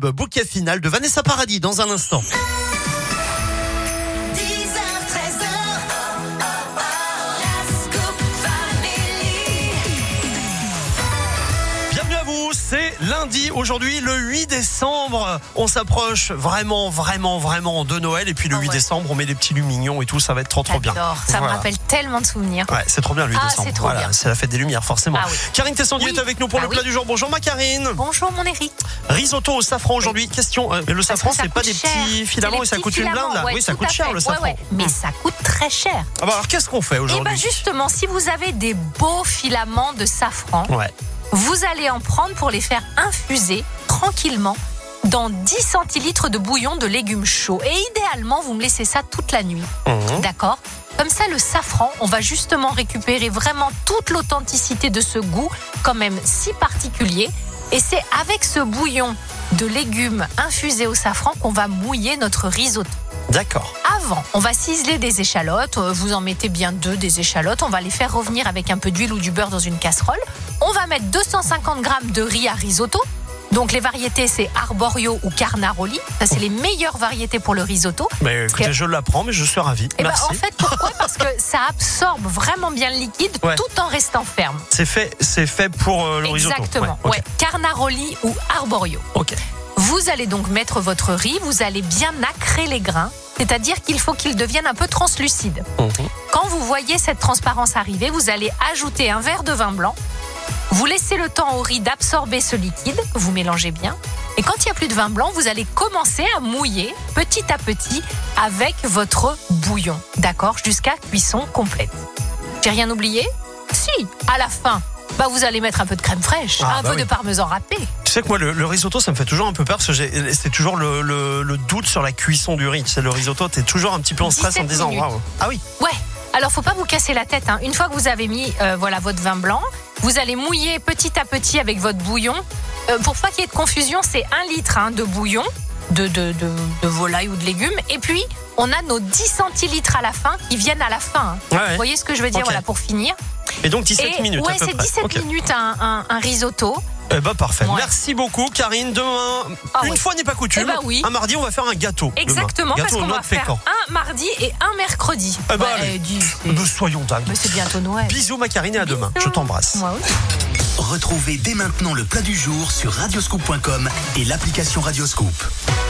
tube Bouquet final de Vanessa Paradis dans un instant. 10h-13h, Bienvenue à vous, c'est lundi, aujourd'hui le 8 décembre. On s'approche vraiment de Noël. Et puis le 8 décembre, on met des petits lumignons et tout, ça va être trop bien. J'adore, ça me rappelle tellement de souvenirs. Ouais, c'est trop bien le 8 décembre. C'est trop bien. C'est la fête des lumières, forcément. Ah oui. Karine Tessandier est avec nous pour le plat du jour. Bonjour ma Karine. Bonjour mon Eric. Risotto au safran aujourd'hui. Question, le safran, c'est pas des petits filaments et ça coûte une blinde là. Ouais, oui, ça coûte cher le safran. Ouais. Mais ça coûte très cher. Ah bah alors qu'est-ce qu'on fait aujourd'hui? Et justement, si vous avez des beaux filaments de safran, vous allez en prendre pour les faire infuser tranquillement dans 10 centilitres de bouillon de légumes chauds. Et idéalement, vous me laissez ça toute la nuit. D'accord ? Comme ça, le safran, on va justement récupérer vraiment toute l'authenticité de ce goût, quand même si particulier. Et c'est avec ce bouillon de légumes infusés au safran qu'on va mouiller notre risotto. D'accord. Avant, on va ciseler des échalotes. Vous en mettez bien 2 des échalotes. On va les faire revenir avec un peu d'huile ou du beurre dans une casserole. On va mettre 250 grammes de riz à risotto. Donc les variétés, c'est arborio ou carnaroli. Ça, c'est les meilleures variétés pour le risotto. Mais écoutez, je l'apprends, mais je suis ravi. Merci. En fait, pourquoi ? Parce que ça absorbe vraiment bien le liquide tout en restant ferme. C'est fait pour le risotto. Exactement. Carnaroli ou arborio. Ok. Vous allez donc mettre votre riz, vous allez bien nacrer les grains, c'est-à-dire qu'il faut qu'ils deviennent un peu translucides. Quand vous voyez cette transparence arriver, vous allez ajouter un verre de vin blanc. Vous laissez le temps au riz d'absorber ce liquide, vous mélangez bien. Et quand il n'y a plus de vin blanc, vous allez commencer à mouiller petit à petit avec votre bouillon. D'accord ? Jusqu'à cuisson complète. J'ai rien oublié ? Si, à la fin, vous allez mettre un peu de crème fraîche, un peu de parmesan râpé. Tu sais que moi, le risotto, ça me fait toujours un peu peur parce que c'est toujours le doute sur la cuisson du riz. Tu sais, le risotto, t'es toujours un petit peu en stress en te disant waouh. Ah oui. Ouais. Alors, faut pas vous casser la tête. Une fois que vous avez mis votre vin blanc, vous allez mouiller petit à petit avec votre bouillon. Pour pas qu'il y ait de confusion, c'est 1 litre de bouillon de volaille ou de légumes. Et puis, on a nos 10 centilitres à la fin qui viennent à la fin. Vous voyez ce que je veux dire pour finir. Et donc 17 minutes. Ouais, c'est 17 minutes un risotto. Parfait. Merci beaucoup, Karine. Demain, une fois n'est pas coutume. Un mardi, on va faire un gâteau. Exactement, demain. parce qu'on va faire un mardi et un mercredi. Soyons dingues. Mais c'est bientôt Noël. Bisous, ma Karine, et à demain. Je t'embrasse. Moi aussi. Retrouvez dès maintenant le plat du jour sur radioscoop.com et l'application Radioscoop.